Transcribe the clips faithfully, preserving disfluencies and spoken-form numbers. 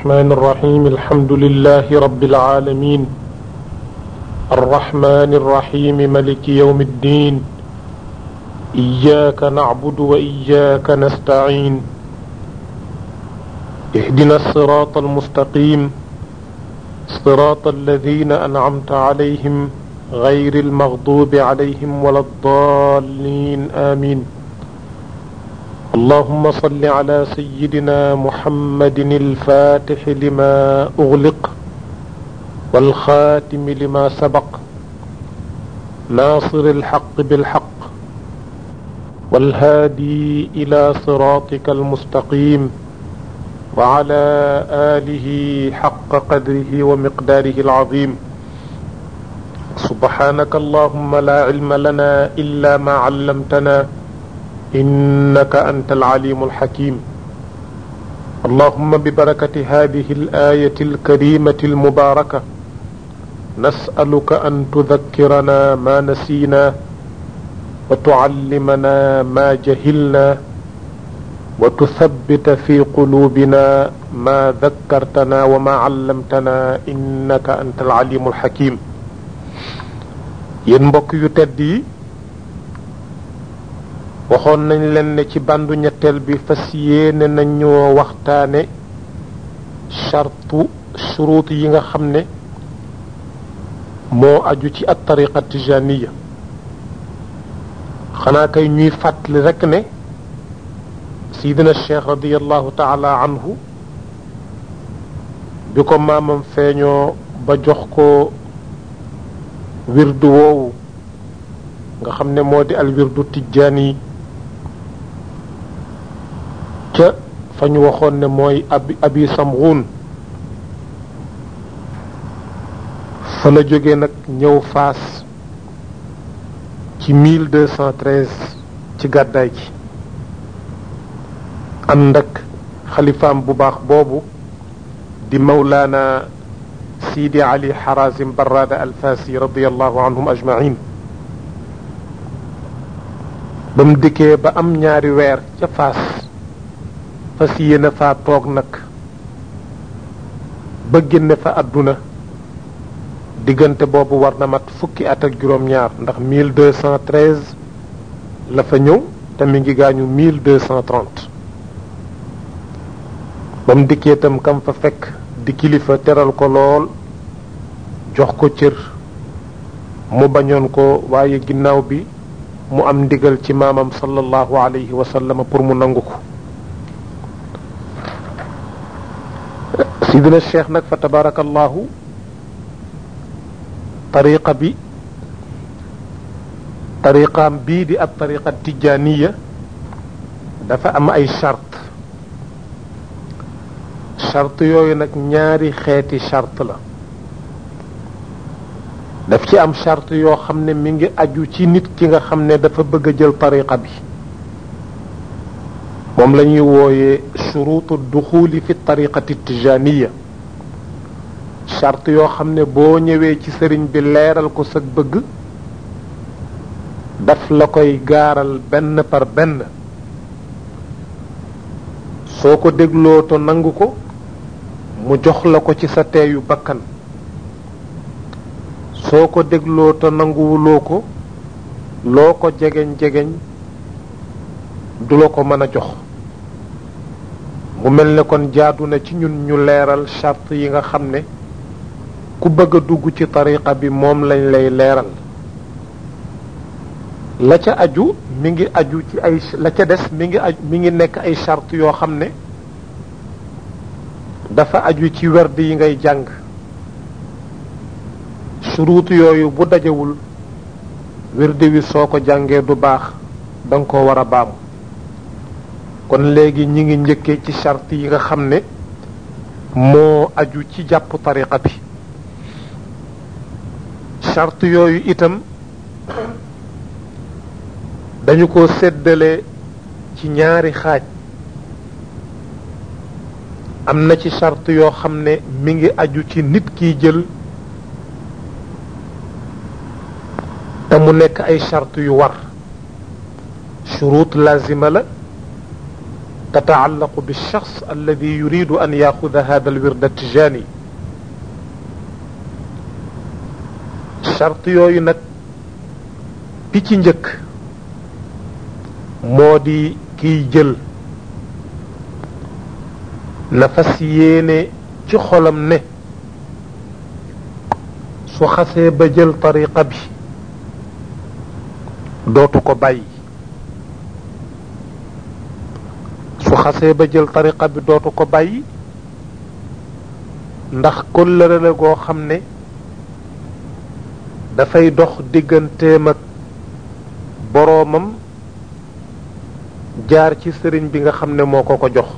الرحمن الرحيم الحمد لله رب العالمين الرحمن الرحيم ملك يوم الدين إياك نعبد وإياك نستعين اهدنا الصراط المستقيم صراط الذين أنعمت عليهم غير المغضوب عليهم ولا الضالين آمين اللهم صل على سيدنا محمد الفاتح لما أغلق والخاتم لما سبق ناصر الحق بالحق والهادي إلى صراطك المستقيم وعلى آله حق قدره ومقداره العظيم سبحانك اللهم لا علم لنا إلا ما علمتنا إنك أنت العليم الحكيم اللهم ببركة هذه الآية الكريمة المباركة نسألك أن تذكرنا ما نسينا وتعلمنا ما جهلنا وتثبت في قلوبنا ما ذكرتنا وما علمتنا إنك أنت العليم الحكيم ينبك يتدي waxoon nañ leen ne ci bandu ñetteel bi fas yéene nañoo waxtaane chartu shuruut yi nga xam ne moo aju ci at tariqa tijaniya xanaa kay ñuy fàttali rekk ne sidina cheikh radiallahu taala anhu bi ko maamam feeñoo ba jox ko wirdu woowu nga xam ne moo di al wirdu tijani ca fa ñu waxoon ne mooy abi abi samghun fa la jógee nag ñëw Faas ci mille deux cent treize ci gàddaay gi ànd ak xalifaam bu baax boobu di mawlaana Sidi Ali Harazim Barrada Alfasi radiyallahu anhum ajmain ba mu dikkee ba am ñaari weer ca Faas fas yéene faa toog nag ba génne fa àdduna diggante boobu war na mat fukki at ak juróom-ñaar ndax mille deux cent treize la fa ñëw te mi ngi gaañu mille deux cent trente ba mu dikkee itam kam fa fekk di kilifa teral ko lool jox ko cër mu bañoon ko waaye ginnaaw bi mu am ndigal ci maamam sallallahu alayhi wa sallam pour mu nangu ko sidina cheikh nag fa tabarakallahu tariqa bi tariqaam bii di ab tariqa tijaniya dafa am ay charte charte yooyu nag ñaari xeeti charte la daf ci am charte yoo xam ne mi ngi aju ci nit ki nga xam ne dafa bëgg a jël tariqa bi moom la ñuy wooyee shurutu duxuli fi tariqati tijaniya charte yoo xam ne boo ñëwee ci sëriñ bi leeral ko sa bëgg daf la koy gaaral benn par benn soo ko dégloo to nangu ko mu jox la ko ci sa teeyu bakkan soo ko dégloo to nanguwuloo ko loo ko jegeñ jegeñ du la ko mën a jox mu mel ne kon jaadu na ci ñun ñu leeral charte yi nga xam ne ku bëgg a dugg ci tariqa bi moom lañ lay leeral la ca aju mi ngi aju ci ay la ca des mi ngi aju mi ngi nekk ay charte yoo xam ne dafa aju ci werd yi ngay jàng suruut yooyu bu dajewul werd wi soo ko jàngee du baax da nga ko war a baamu kon léegi ñi ngi njëkkee ci charte yi nga xam ne moo aju ci jàpp tariqa bi charte yooyu itam dañu ko séddale ci ñaari xaaj am na ci charte yoo xam ne mi ngi aju ci nit kiy jël te mu nekk ay charte yu war shurut lazima la tataallaqu bilchaxs alladi yuridu an yaxuda hada alwirda tijani. charte yooyu nag bi ci njëkk moo di kiy jël na fas yéene ci xolam ne su xasee ba jël tariqa bi dootu ko bàyyi su xasee ba jël tariqa bi dootu ko bàyyi ndax kóllëre la goo xam ne dafay dox digganteem ak boroomam jaar ci sëriñ bi nga xam ne moo ko ko jox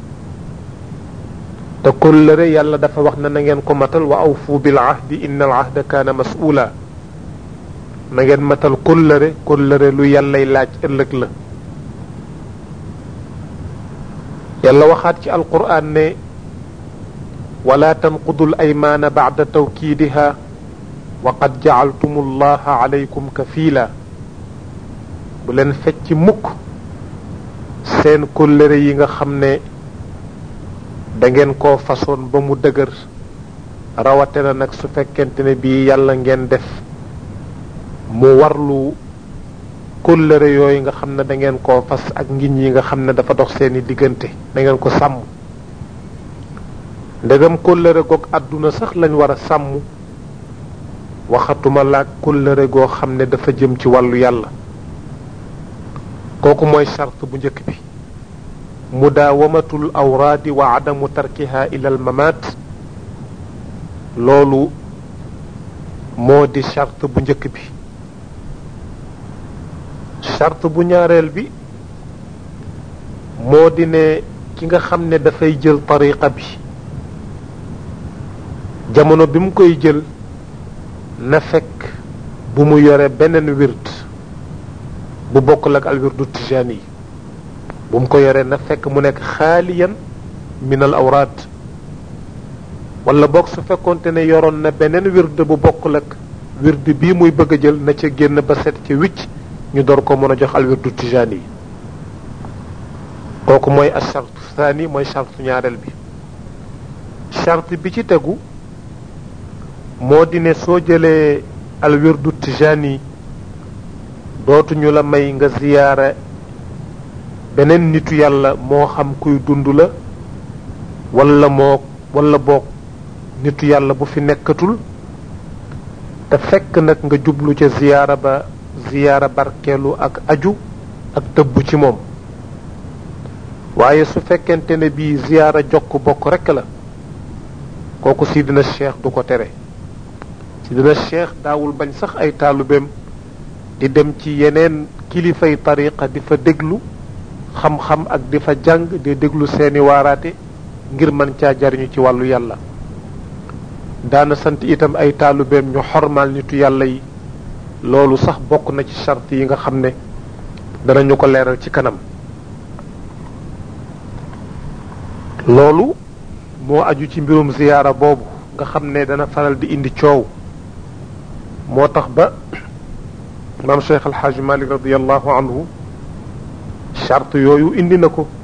te kóllëre yàlla dafa wax na na ngeen ko matal wa awfu bil ahdi inna al ahda kaana mas'uula na ngeen matal kóllëre kóllëre lu yàllay laaj ëllëg la yàlla waxaat ci alquran ne wala tanqudul aymaana ba'da tawkiidiha wa qad ja'altumu allaha alaykum kafiila bu leen fecc mukk seen kóllëre yi nga xam ne da ngeen koo façon ba mu dëgër rawate na nag su fekkente ne bii yàlla ngeen def mu warlu kóllëre yooyu nga xam ne da ngeen koo fas ak ngiñ yi nga xam ne dafa dox seeni diggante da ngeen ko sàmm ndegam kóllëre goog àdduna sax lañ war a sàmm waxatuma laag kóllëre goo xam ne dafa jëm ci wàllu yàlla kooku mooy charte bu njëkk bi mudaawamatul awraadi wa adamu tarkiha ila al mamaat loolu moo di charte bu njëkk bi charte bu ñaareel bi moo di ne ki nga xam ne dafay jël tariqa bi jamono bi mu koy jël na fekk bu mu yore beneen wird bu bokkul ak al wirdu tijaani yi bu mu ko yoree na fekk mu nekk xaaliyan min al awraad wala boog su fekkoonte ne yoroon na beneen wird bu bokkul ak wird bii muy bëgg a jël na ca génn ba set ci wicc ñu door ko mën a jox al wirdu tijaani yi kooku mooy al charte thani mooy charte ñaareel bi charte bi ci tegu moo di ne soo jëlee al wirdu tijaani dootuñu la may nga ziyaara beneen nitu yàlla moo xam kuy dund la wala moo wala boog nitu yàlla bu fi nekkatul te fekk nag nga jublu ca ziyaara ba ziyaara barkeelu ak aju ak tëbb ci moom waaye su fekkente ne bii ziyaara jokk bokk rekk la kooku sidina cheikh du ko tere sidina cheikh daawul bañ sax ay taalubeem di dem ci yeneen kilifay tariqa di fa déglu xam-xam ak di fa jàng di déglu seeni waaraate ngir mën caa jariñu ci wàllu yàlla daana sant itam ay taalubeem ñu xormaal nitu yàlla yi loolu sax bokk na ci charte yi nga xam ne danañu ko leeral ci kanam loolu moo aju ci mbirum ziyaara boobu nga xam ne dana faral di indi coow moo tax ba maam Cheikh Alxaaji Malik radiallahu anhu charte yooyu indi na ko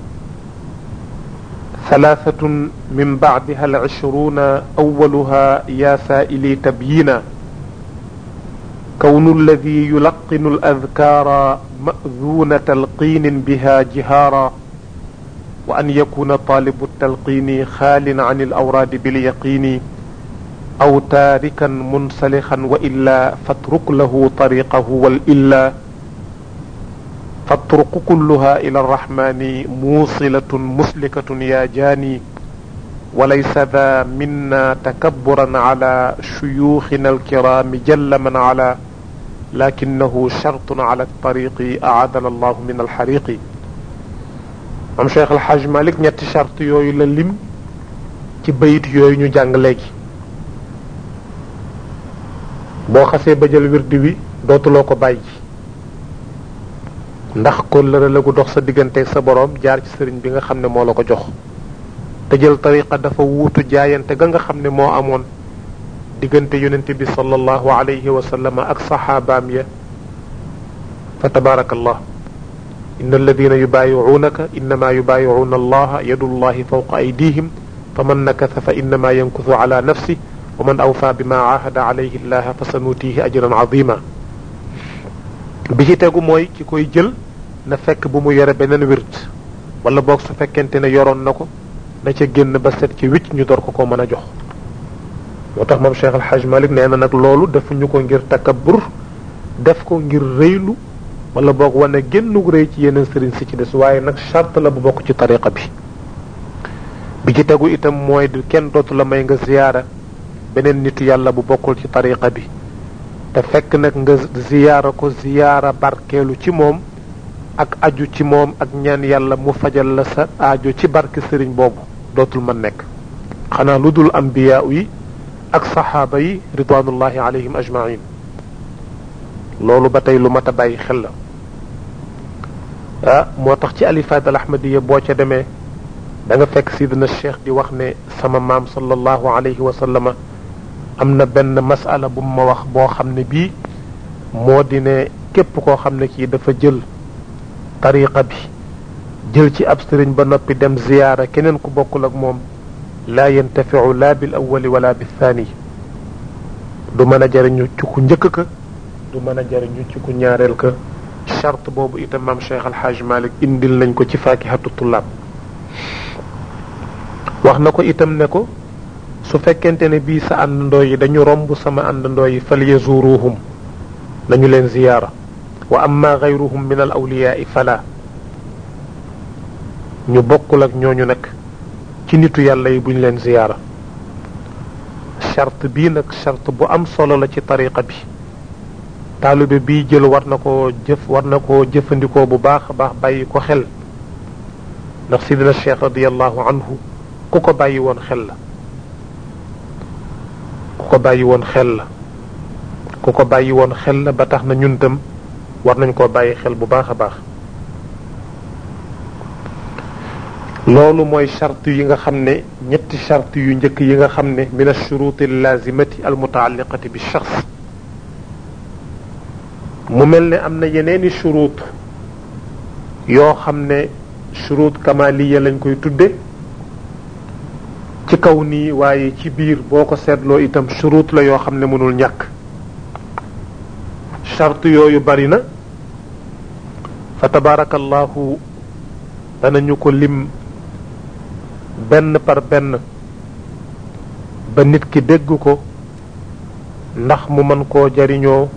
thalathatun min bacdiha alcishruuna awaluha ya saaili tabyina kawnu alladi yulaqinu aladkaara ma'duuna talqiinin biha jihaara wa an yakuna taalibu talqiini xaalin an alawraadi bilyaqiini aw taarikan munsalixan wa illaa fatruk lahu tariqahu wal illaa fatruku kulluha ila arrahmani muusilatun muslikatun yaa jaani walaysa daa minna takabburan ala shuyuuxina alkiraami jalla man ala lakinnahu shartun ala tariqi aadana allahu min alxariqi am Cheikh Alxaaj Malik ñetti charte yooyu la lim ci bayit yooyu ñu jàng léegi boo xasee ba jël wirdi wi dootuloo ko bàyyi ndax kóllëre la gu dox sa diggante sa boroom jaar ci sëriñ bi nga xam ne moo la ko jox te jël tariqa dafa wuutu jaayante ga nga xam ne moo amoon diggante yonente bi sallallahu alayhi wa sallam ak saxaabaam ya fa tabaarakallah inna alladina yubayi'unaka innama yubayi'una allaha yadullahi fawqa aydihim faman nakatha fa innama yankuthu ala nafsi wa man awfa bima ahada alayhi allaha fa sanutihi ajran azima. bi ci tegu mooy ki koy jël na fekk bu mu yore beneen wirt wala boog su fekkente ne yoroon na ko na ca génn ba set ci wicc ñu door ko ko mën a jox. moo tax moom Cheikh Al Hadj Malick nee na nag loolu defuñu ko ngir takabbur def ko ngir rëylu wala boog wane génnug rëy ci yeneen sëriñ si ci des waaye nag charte la bu bokk ci tariqa bi. bi ci tegu itam mooy kenn dootu la may nga ziyaara beneen nitu yàlla bu bokkul ci tariqa bi te fekk nag nga ziyaara ko ziyaara barkeelu ci moom ak aju ci moom ak ñaan yàlla mu fajal la sa aajo ci barke sëriñ boobu dootul mën nekk xanaa lu dul ambiyaa yi ak saxaaba yi ridwanullahi alayhim ajmain. loolu ba tey lu mat a bàyyi xel la ah moo tax ci alifaat al ahmadiya boo ca demee da nga fekk sidina cheikh di wax ne sama maam sallallahu alayhi wa sallama am na benn masala bu ma wax boo xam ne bii moo di ne képp koo xam ne kii dafa jël tariqa bi jël ci ab sëriñ ba noppi dem ziyaara keneen ku bokkul ak moom laa yantafiu laa bil awali wala bil thani du mën a jariñu ci ku njëkk ka du mën a jariñu ci ku ñaareel ka. charte boobu itam maam Cheikh Al Hadj Malick indil nañ ko ci faakihatu tullaab wax na ko itam ne ko su fekkente ne bii sa àndandoo yi dañu romb sama àndandoo yi fal yazuruhum nañu leen ziyaara wa amma gayruhum min al awliyaai fala ñu bokkul ak ñooñu nag ci nitu yàlla yi buñ leen ziyaara. charte bii nag charte bu am solo la ci tariqa bi taalibe bii jël war na koo jëf war na koo jëfandikoo bu baax a baax bàyyi ko xel ndax sidina cheikh radiallahu anhu ku ko bàyyi woon xel la ku ko bàyyi woon xel la ku ko bàyyi woon xel la ba tax na ñun tam war nañ koo bàyyi xel bu baax a baax. loolu mooy charte yi nga xam ne ñetti charte yu njëkk yi nga xam ne min ash-shurut al-lazimati al-mutaalliqati bi shaxs. mu mel ne am na yeneeni shurut yoo xam ne shurut kamaliya lañ koy tudde ci kaw nii waaye ci biir boo ko seetloo itam shurut la yoo xam ne mënul ñàkk. charte yooyu bari na fa tabarakallahu danañu ko lim benn par benn ba nit ki dégg ko ndax mu mën koo jariñoo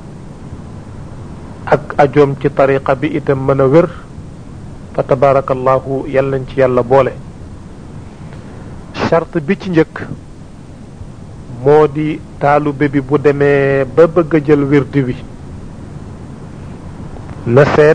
ak ajoom ci tariqa bi itam mën a wér fa tabarakallahu yàlla nañ ci yàlla boole. charte bi ci njëkk moo di taalube bi bu demee ba bëgg a jël wirdi wi na seet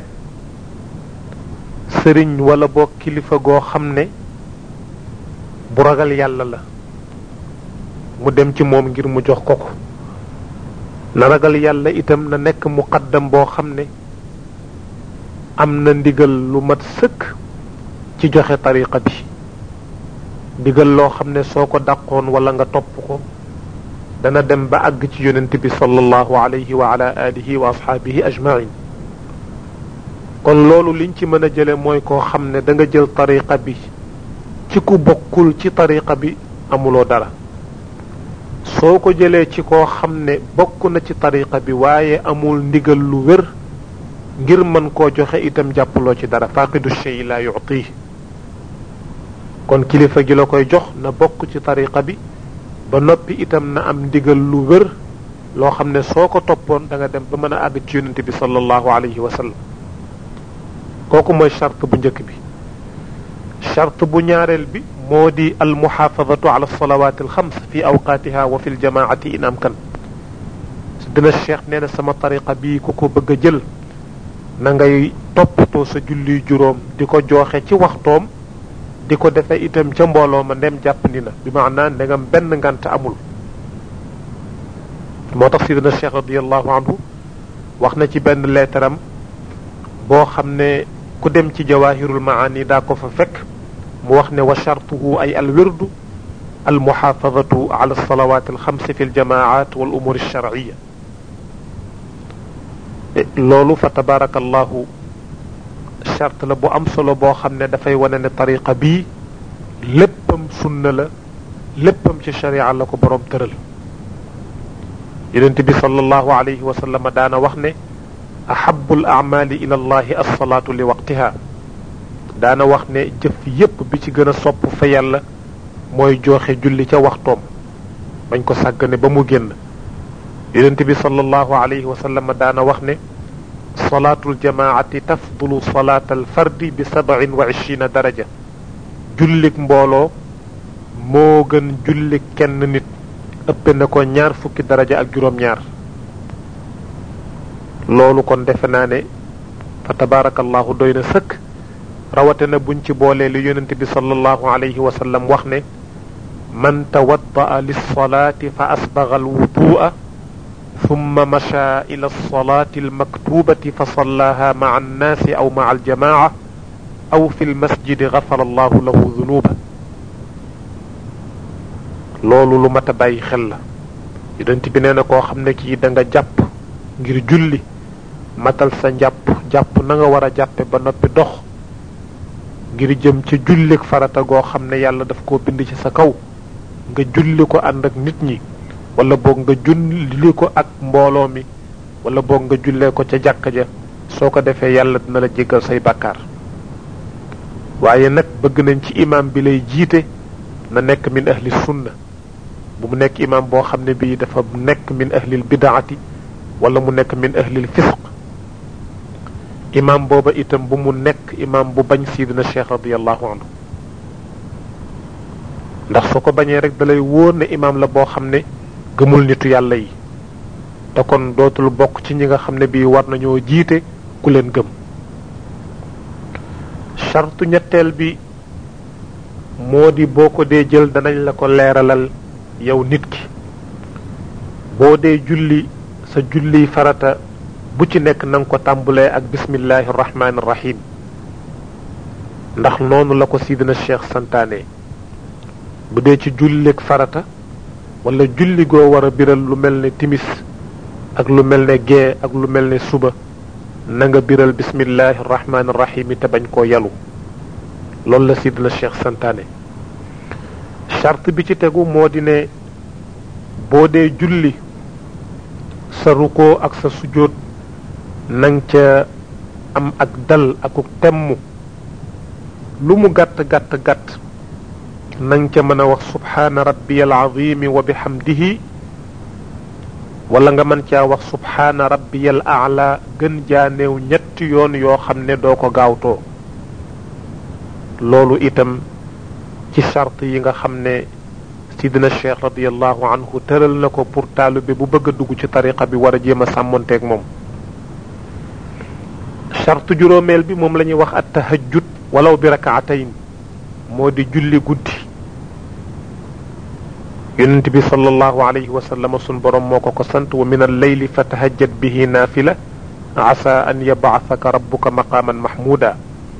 sëriñ wala boog kilifa goo xam ne bu ragal yàlla la mu dem ci moom ngir mu jox ko ko. na ragal yàlla itam na nekk muqaddam boo xam ne am na ndigal lu mat sëkk ci joxe tariqa bi ndigal loo xam ne soo ko dàqoon wala nga topp ko dana dem ba àgg ci yonent bi sallallahu alayhi wa ala alihi wa ashaabihi ajmain. kon loolu liñ ci mën a jële mooy koo xam ne da nga jël tariqa bi ci ku bokkul ci tariqa bi amuloo dara. soo ko jëlee ci koo xam ne bokk na ci tariqa bi waaye amul ndigal lu wér ngir mën koo joxe itam jàppaloo ci dara faqidu shay la yu'ti. kon kilifa gi la koy jox na bokk ci tariqa bi ba noppi itam na am ndigal lu wér loo xam ne soo ko toppoon da nga dem ba mën a àgg ci yonente bi sallallahu alayhi wa sallam. kooku mooy charte bu njëkk bi. charte bu ñaareel bi moo di al muxaafadatu ala salawaati al xams fi awqaatiha wa fi l jamaati in amkan. dina cheikh nee na sama tariqa bii ku ko bëgg a jël na ngay toppatoo sa julli juróom di ko jooxe ci waxtoom di ko defee itam ca mbooloo ma ndem jàppandi na bi maanaa ndegam benn ngant amul. moo tax sidina cheikh radiallahu anhu wax na ci benn leetaram boo xam ne ku dem ci jawahirul maani daa ko fa fekk mu wax ne wa chartuhu ay al wirdu al muxaafadatu ala alsalawat alxamsi fi aljamaat wal umur alsharciya. loolu fa tabarakallahu charte la bu am solo boo xam ne dafay wane ne tariqa bii léppam sunna la léppam ci sharia la ko boroom tëral yonent bi sallallahu alayhi wa sallam daana wax ne ahabul amali ila allahi alsalaatu li waqtiha daana wax ne jëf yépp bi ci gën a sopp fa yàlla mooy joxe julli ca waxtoom bañ ko sàggane ba mu génn yonent bi sallallahu alayhi wa sallam daana wax ne salaatul jamaati tafdulu salaatal fardi bi sab'in wa ishriina daraja jullik mbooloo moo gën jullik kenn nit ëppe na ko ñaar fukki daraja ak juróom-ñaar loolu kon defe naa ne fa tabaarakallahu doy na sëkk rawate na buñ ci boolee li yonent bi sallallahu alayhi wa sallam wax ne man tawadda'a lis-salaati fa asbagha al-wudu'a thumma masha ila as-salaati al-maktubati fa sallaha ma'a an-naasi aw ma'a al-jamaa'a aw fi al-masjidi ghafara Allahu lahu dhunuba loolu lu mat a bàyyi xel la yonent bi nee na koo xam ne kii da nga jàpp ngir julli matal sa njàpp jàpp na nga war a jàppe ba noppi dox ngir jëm ci jullik farata goo xam ne yàlla daf koo bind ci sa kaw nga julli ko ànd ak nit ñi wala boog nga julli ko ak mbooloo mi wala boog nga jullee ko ca jàkka ja soo ko defee yàlla dina la jéggal say bàkkaar waaye nag bëgg nañ ci imam bi lay jiite na nekk min ahli sunna bu mu nekk imam boo xam ne bii dafa nekk min ahlil bidaati wala mu nekk min ahlil fisq imam booba itam bu mu nekk imam bu bañ sidina cheikh radiallahu anhu ndax soo ko bañee rek dalay wóor ne imam la boo xam ne gëmul nitu yàlla yi te kon dootul bokk ci ñi nga xam ne bii war nañoo jiite ku leen gëm chartu ñetteel bi moo di boo ko dee jël danañ la ko leeralal yow nit ki boo dee julli sa julli farata bu ci nekk na nga ko tàmbulee ak bismillahi rahmaani rahim ndax noonu la ko sidina cheikh santaane bu dee ci jullik farata wala julli goo war a biral lu mel ne timis ak lu mel ne gee ak lu mel ne suba na nga biral bismillahi rahmaani rahim te bañ koo yalu loolu la sidina cheikh santaane charte bi ci tegu moo di ne boo dee julli sa rukoo ak sa sujjóot nang ca am ak dal akuk temm lu mu gàtt gàtt gàtt nang ca mën a wax subhaana rabbiyal azimi wa bihamdihi wala nga mën caa wax subhaana rabbiyal a'la gën jaaneew ñetti yoon yoo xam ne doo ko gaawtoo loolu itam ci charte yi nga xam ne sidina cheikh radiallahu anhu tëral na ko pour taalibe bu bëgg a dugg ci tariqa bi war a jéem a sàmmonteeg moom charte juróomeel bi moom la ñuy wax at tahajjud walaw bi rakaatayn moo di julli guddi yonent bi sallallahu alayhi wa sallam sun borom moo ko ko sant wa min al-layli fa tahajjad bihi naafila asa an yab'athaka rabbuka maqaman mahmuda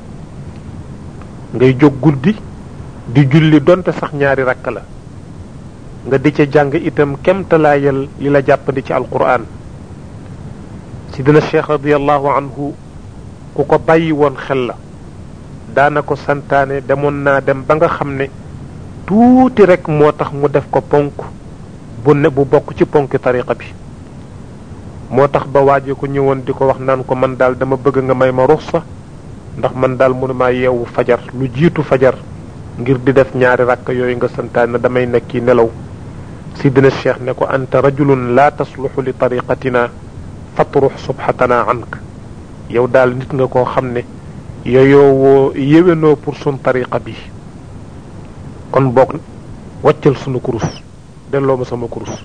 ngay jóg guddi di julli donte sax ñaari rakk la nga di ca jàng itam kemtalaayal li la jàppandi ci alquran sidina cheikh radiallahu anhu ku ko bàyyi woon xel la daana ko santaane demoon naa dem ba nga xam ne tuuti rek moo tax mu def ko ponk bu ne bu bokk ci ponk tariqa bi moo tax ba waaje ko ñëwoon di ko wax naan ko man daal dama bëgg nga may ma ruxsa ndax man daal mënumaa yeewu fajar lu jiitu fajar ngir di def ñaari rakk yooyu nga santaane damay nekki nelaw sidina cheikh ne ko anta rajulun la tasluxu li tariqatina fatrux subhatana ank yow daal nit nga koo xam ne yooyoo woo yéwénoo pour sun tariqa bi kon boog wàccal sunu kurus delloo ma sama kurus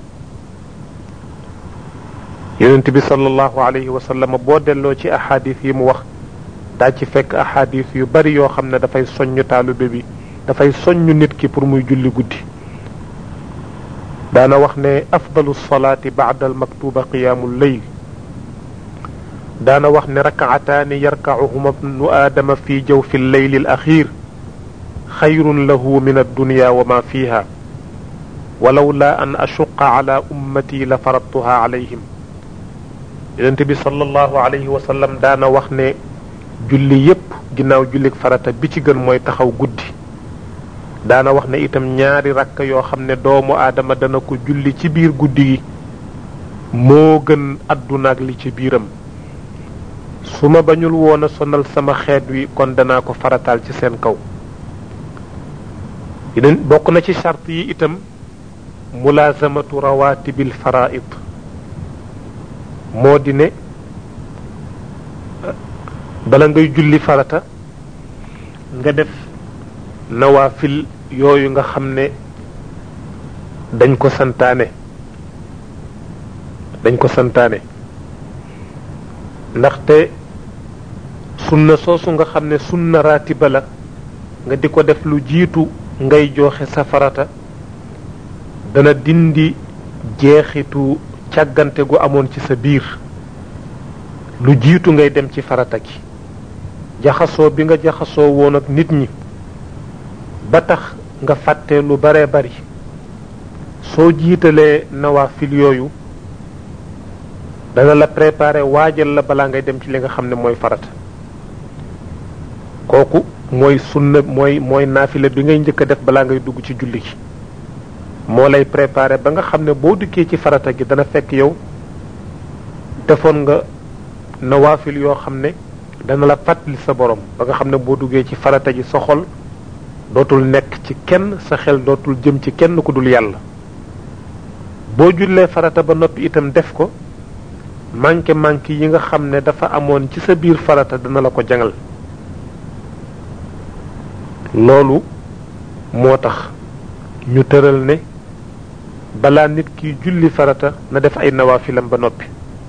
yonent bi sallallahu alayhi wa sallam boo delloo ci ahadis yi mu wax daa ci fekk ahadis yu bari yoo xam ne dafay soññ taalibe bi dafay soññ nit ki pour muy julli guddi daana wax ne afdalu salaati ba'da al maktuba qiyaamul layl daana wax ne rakaataani yarka'uhuma ibnu aadama fi jawfi al-layli al-axiir xayrun lahu min ad-dunya wa ma fiha walawla an ashuqqa ala ummati la faradtuha alayhim yonent bi sallallahu alayhi wa sallam daana wax ne julli yépp ginnaaw jullik farata bi ci gën mooy taxaw guddi daana wax ne itam ñaari rakk yoo xam ne doomu aadama dana ko julli ci biir guddi gi moo gën àdduna ak li ci biiram su ma bañul woon a sonal sama xeet wi kon danaa ko farataal ci seen kaw yeneen bokk na ci charte yi itam mulazamatu rawatibil faraid moo di ne bala ngay julli farata nga def nawaafil yooyu nga xam ne dañ ko santaane dañ ko santaane ndaxte sunna soosu nga xam ne sunna raatiba la nga di ko def lu jiitu ngay joxe sa farata dana dindi jeexitu càggante gu amoon ci sa biir lu jiitu ngay dem ci farata gi jaxasoo bi nga jaxasoo woon ak nit ñi ba tax nga fàtte lu bare bari soo jiitalee nawaafil yooyu dana la préparer waajal la balaa ngay dem ci li nga xam ne mooy farata kooku mooy sunna mooy mooy naafila bi ngay njëkk a def balaa ngay dugg ci julli gi moo lay préparer ba nga xam ne boo dikkee ci farata gi dana fekk yow defoon nga nawaafil yoo xam ne dana la fàttali sa borom ba nga xam ne boo duggee ci farata gi sa xol dootul nekk ci kenn sa xel dootul jëm ci kenn ku dul yàlla boo jullee farata ba noppi itam def ko manqué manqué yi nga xam ne dafa amoon ci sa biir farata dana la ko jangal loolu moo tax ñu tëral ne balaa nit ki julli farata na def ay nawaafilam ba noppi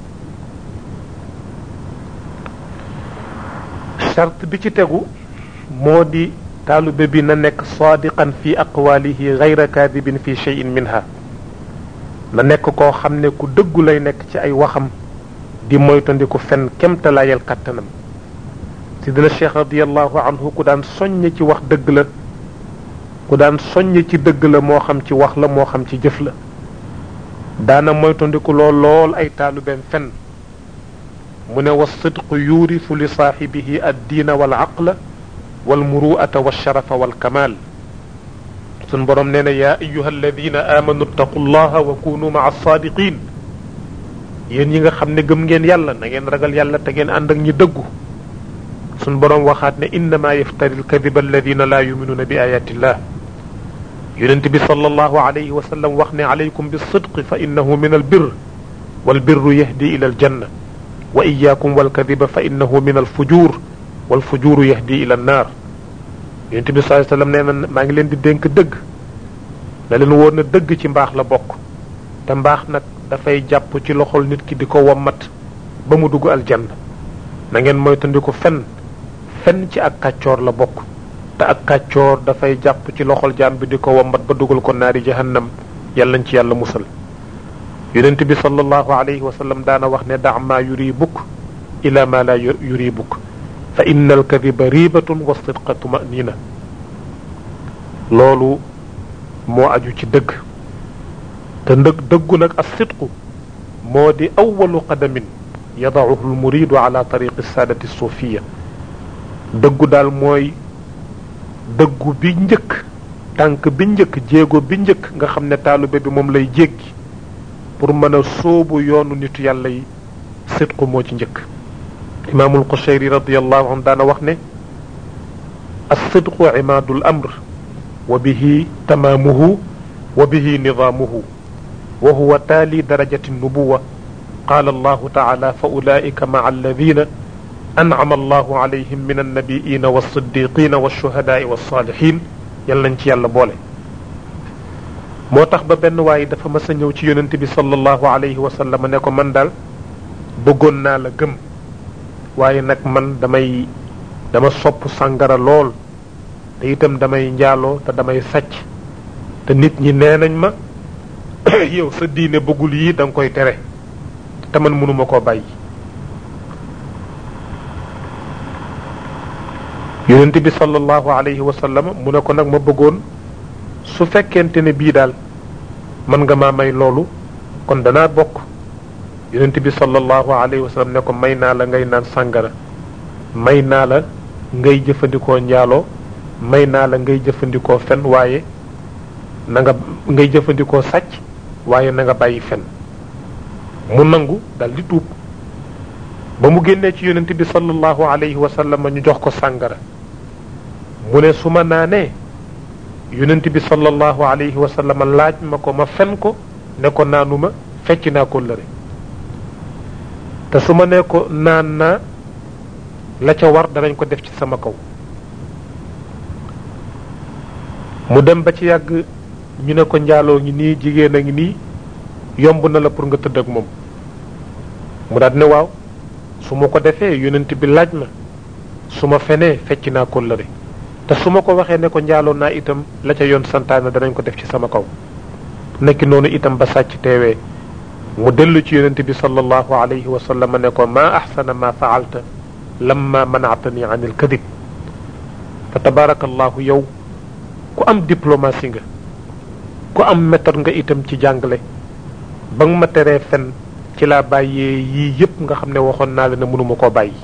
charte bi ci tegu moo di taalube bi na nekk saadiqan fi aqwaalihi gayra kaadibin fi cheyin minha na nekk koo xam ne ku dëggu lay nekk ci ay waxam di moytandiku fen kemtalaayal kàttanam sidina cheikh radiallahu anhu ku daan soññ ci wax dëgg la ku daan soññ ci dëgg la moo xam ci wax la moo xam ci jëf la daana moytandiku lool lool ay taalubeem fen mu ne wa sidqu yuurisu li saaxibihi addiina wal aqla wal muru'ata wal sharafa wal kamal sun borom nee na yaa ayuha alladina amanu ttaqu llaha wa kunu maa saadiqin yéen ñi nga xam ne gëm ngeen yàlla na ngeen ragal yàlla te ngeen ànd ak ñi dëggu sun borom waxaat ne innama yaftari alkadiba alladina laa yuminuuna bi ayatillah yonent bi sallallahu alayhi wa sallam wax ne alaykum bisidqi fa innahu min albir walbirru yahdi ila aljanna wa iyaakum walkadiba fa innahu min alfujur walfujuru yahdi ila annaar yonent bi sallallahu alayhi wa sallam nee na maa ngi leen di dénk dëgg na leen woon na dëgg ci mbaax la bokk te mbaax nag dafay jàpp ci loxol nit ki di ko wommat ba mu dugg aljanna na ngeen moytandiku fen fen ci ak kàccoor la bokk te ak kàccoor dafay jàpp ci loxol jaam bi di ko wommat ba dugal ko naari jahannam yàlla nañ ci yàlla musal yonent bi sallallahu alayhi wa sallam daana wax ne da ma yuribuk ila ma la yuribuk fa inna alkadiba ribatun wa sidqa tumanina loolu moo aju ci dëgg te ndëg dëggu nag as sidqu moo di awalu qadamin yadacuhu almuridu ala tariqi saadati suufiya dëggu daal mooy dëggu bi njëkk tànk bi njëkk jéego bi njëkk nga xam ne taalube bi moom lay jéggi pour mën a sóobu yoonu nitu yàlla yi sidqu moo ci njëkk imaamul Qushayri radiallahu anhu daana wax ne as-sidqu imaadul amr wa bihi tamaamuhu wa bihi nidaamuhu wa huwa taali darajati nubuwa qaala allahu taala fa ulaika maa alladina ancama allahu alayhim min annabiina walsiddiqina walshuhadaai walsaalihin yal nañ ci yàlla boole moo tax ba benn waaye dafa mas a ñëw ci yonent bi sallallahu alayhi wa sallam ne ko man daal bëggoon naa la gëm waaye nag man damay dama sopp sàngara lool te itam damay njaaloo te damay sàcc te nit ñi nee nañ ma yow sa diine bëggul yi da nga koy tere te man mënuma koo bàyyi yonent bi sallallahu alayhi wa sallam mu ne ko nag ma bëggoon su fekkente ne bii daal mën nga maa may loolu kon danaa bokk yonent bi sallallahu alayhi wa sallam ne ko may naa la ngay naan sàngara may naa la ngay jëfandikoo njaaloo may naa la ngay jëfandikoo fen waaye na nga ngay jëfandikoo sàcc waaye na nga bàyyi fen mu nangu dal di tuub ba mu génnee ci yonent bi sallallahu alayhi wa sallam ñu jox ko sàngara mu ne su ma naanee yonent bi sallallahu alayhi wa sallam laaj ma ko ma fen ko ne ko naanuma fecc naa ko lëre te su ma nee ko naan naa la ca war danañ ko def ci sama kaw mu dem ba ci yàgg ñu ne ko njaaloo ngi nii jigéen a ngi nii yomb na la pour nga tëdd ak moom mu daal ne waaw su ma ko defee yonent bi laaj ma su ma fenee fecc naa ko lëre te su ma ko waxee ne ko njaaloo naa itam la ca yoon santaane danañ ko def ci sama kaw nekki noonu itam ba sàcc teewee mu dellu ci yonent bi sallallahu alayhi wa sallam ne ko maa axsana ma faalta lamma manaatani an il kadib fa tabarakallahu yow ku am diplomatie nga ku am méthode nga itam ci jàngale ba nga ma teree fen ci laa bàyyee yii yépp nga xam ne waxoon naa la ne mënuma koo bàyyi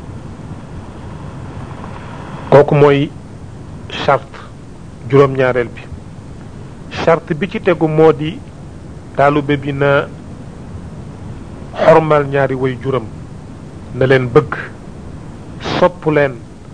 kooku mooy charte juróom-ñaareel bi charte bi ci tegu moo di taalube bi na xormal ñaari way juram na leen bëgg sopp leen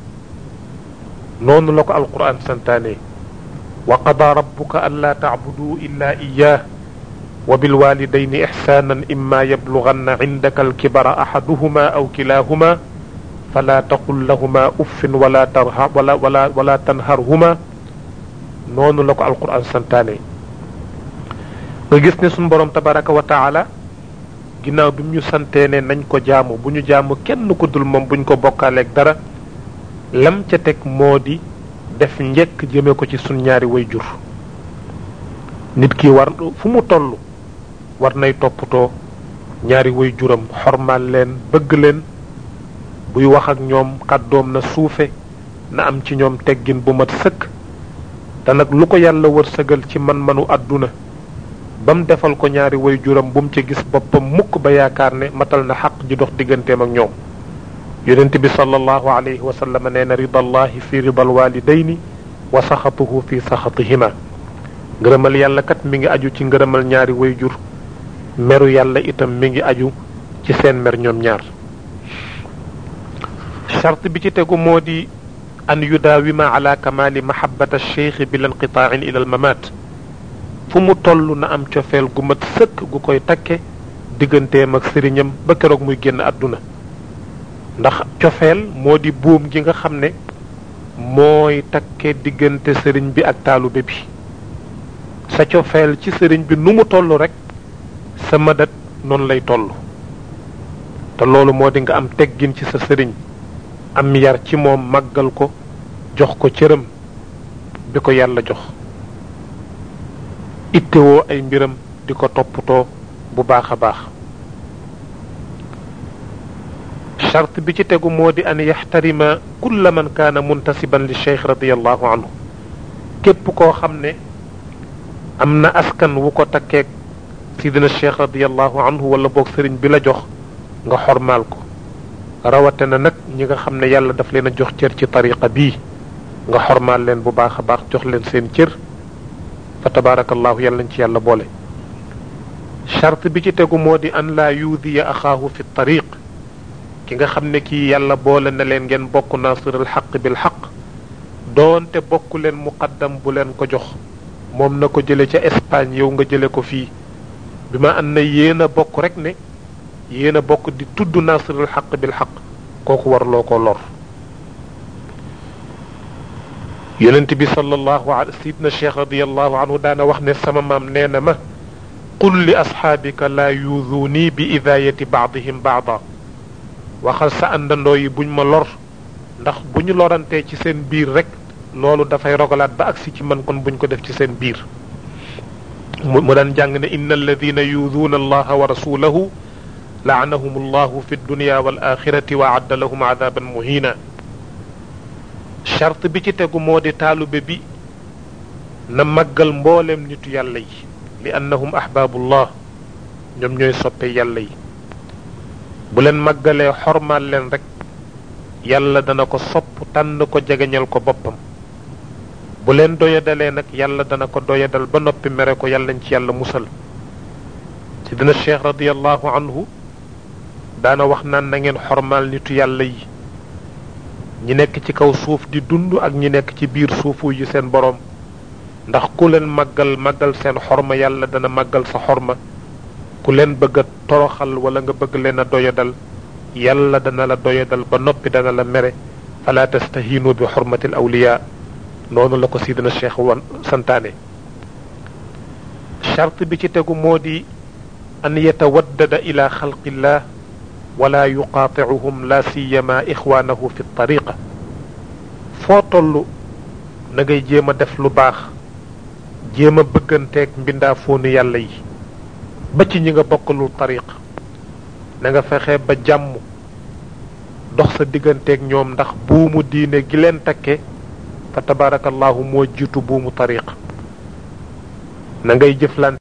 noonu la ko alquran santaane wa qada rabbuka an laa tacbuduu illa iyaah wa bilwalidayni ixsaanan imma yablughanna cindaka alkibara axaduhuma aw kilaahuma fala taqul lahuma uffin wala tarha wala wala wala tanharhuma noonu la ko alquran santaane nga gis ne suñu borom tabaraka wa taala ginnaaw bi mu ñu santee ne nañ ko jaamu bu ñu jaamu kenn ku dul moom buñ ko bokkaaleeg dara lam ca teg moo di def njëkk jëme ko ci sun ñaari way jur nit ki war fu mu toll war nay toppatoo ñaari way juram xormaal leen bëgg leen buy wax ak ñoom kàddoom na suufe na am ci ñoom teggin bu mat sëkk te nag lu ko yàlla wërsëgal ci man-manu àdduna ba mu defal ko ñaari way juram bu mu ca gis boppam mukk ba yaakaar ne matal na xaq ji dox digganteem ak ñoom yonent bi sallallahu alayhi wa sallam nee na ridallahi fi ridal walidayni wa saxatuhu fi saxatihima ngërëmal yàlla kat mi ngi aju ci ngërëmal ñaari way jur meru yàlla itam mi ngi aju ci seen mer ñoom ñaar charte bi ci tegu moo di an yudaawima ala kamali mahabbata cheikh bila inqitaain ila al mamat fu mu toll na am cofeel gu mat sëkk gu koy takke digganteem ak sëriñam ba keroog muy génn àdduna ndax cofeel moo di buum gi nga xam ne mooy takke diggante sëriñ bi ak taalube bi sa cofeel ci sëriñ bi nu mu toll rek sa madat noonu lay toll te loolu moo di nga am teggin ci sa sëriñ am yar ci moom màggal ko jox ko cëram bi ko yàlla jox ittewoo ay mbiram di ko toppatoo bu baax a baax charte bi ci tegu moo di an yaxtarima kulla man kaana muntasiban li cheikh radiallahu anhu képp koo xam ne am na askan wu ko takkeeg sidina cheikh radiallahu anhu wala boog sëriñ bi la jox nga xormaal ko rawate na nag ñi nga xam ne yàlla daf leen a jox cër ci tariqa bii nga xormaal leen bu baax a baax jox leen seen cër fa tabarakallahu yàlla nañ ci yàlla boole charte bi ci tegu moo di an laa yuudiya axaahu fi tariq ki nga xam ne kii yàlla boole na leen ngeen bokk naasiral xaq bil xaq doonte bokk leen muqaddam bu leen ko jox moom na ko jële ca Espagne yow nga jële ko fii bi ma an na yéen a bokk rek ne yéen a bokk di tudd naasiral xaq bil xaq kooku warloo ko lor yonent bi sallallahu alayhi sidna cheikh radiallahu anhu daana wax ne sama maam nee na ma qul li asxaabika laa yuuduuni bi idaayati baadihim baada waxal sa àndandoo yi buñ ma lor ndax bu ñu lorantee ci seen biir rek loolu dafay rogalaat ba agsi ci man kon buñ ko def ci seen biir mu daan jàng ne inna alladina yuuduuna allaha wa rasulahu laanahum allahu fi dunya wal axirati wa adda lahum adaban muhina charte bi ci tegu moo di taalube bi na màggal mboolem nitu yàlla yi li annahum ahbaabullah ñoom ñooy soppe yàlla yi bu leen màggalee xormaal leen rek yàlla dana ko sopp tànn ko jegeñal ko boppam bu leen doyadalee nag yàlla dana ko doyadal ba noppi mere ko yàlla nañ ci yàlla musal sidina cheikh radiallahu anhu daana wax naan na ngeen xormaal nitu yàlla yi ñi nekk ci kaw suuf di dund ak ñi nekk ci biir suufu yu seen boroom ndax ku leen màggal màggal seen xorma yàlla dana màggal sa xorma ku leen bëgg a toroxal wala nga bëgg leen a doyadal yàlla dana la doyadal ba noppi dana la mere fala tastahinu bi xurmati al awliya noonu la ko sidina cheikh wan santaane charte bi ci tegu moo di an yatawaddada ila xalqillah wala yuqaaticuhum la siyama ixwaanahu fi tariqa foo toll na ngay jéem a def lu baax jéem a bëgganteeg mbindaa foonu yàlla yi ba ci ñi nga bokkalul tariq na nga fexe ba jàmm dox sa digganteeg ñoom ndax buumu diine gi leen takke fa tabarakallahu moo jiitu buumu tariq na ngay jëflante